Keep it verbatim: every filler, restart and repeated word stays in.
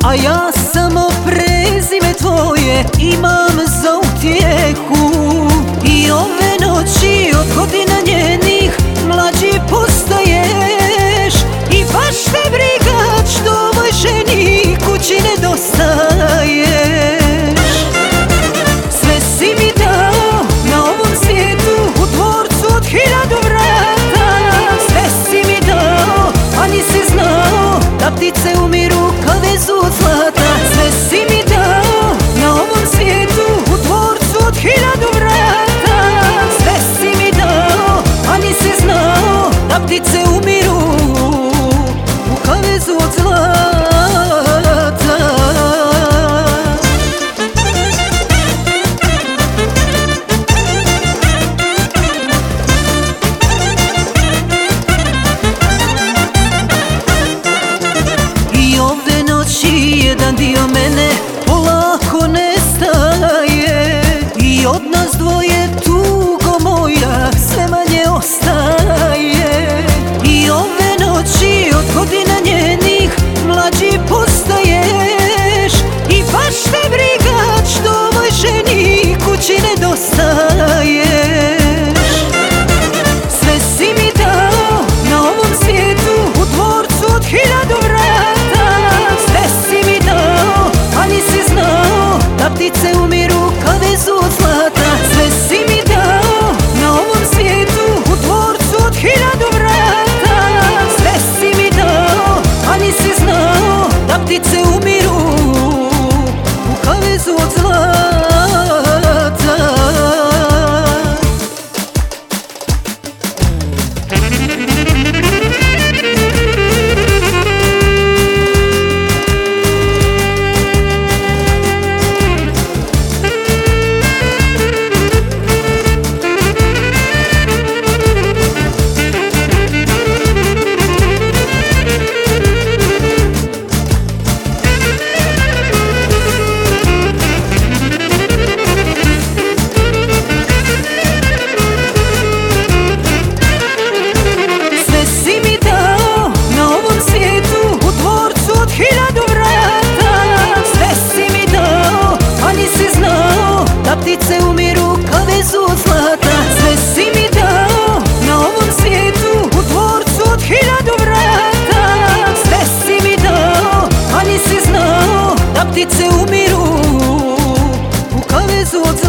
a ja samo prezime tvoje imam za utjehu. I ove noći od godina njenih mlađi postaješ, i baš te briga što ovoj ženi kući nedostaješ. Sve si mi dao na ovom svijetu, u dvorcu od hiljadu vrata. Sve si mi dao, a nisi znao da ptice umiru kad vezu od zlata. Sve si mi dao na ovom svijetu, u dvorcu od hiljadu vrata. Sve si mi dao, a nisi znao da ptice umiru u kavezu od zlata. I ove noći jedan dio mene polako nestaje, i od nas dvoje tugo moja sve manje ostaje. I ove noći od godina njenih mlađi postaješ, i baš te briga što ovoj ženi kući nedostaješ. Sve si mi dao na ovom svijetu, u dvorcu od hiljadu vrata. Sve si mi dao, a nisi znao da ptice umiru kad vezu od zlata. Sve si mi dao na ovom svijetu, u dvorcu od hiljadu vrata. Sve si mi dao, a nisi znao da ptice umiru u kavezu od zlata. Da ptice umiru kad vezu od zlata. Sve si mi dao na ovom svijetu, u dvorcu od hiljadu vrata. Sve si mi dao, a nisi znao da ptice umiru u kavezu od zlata.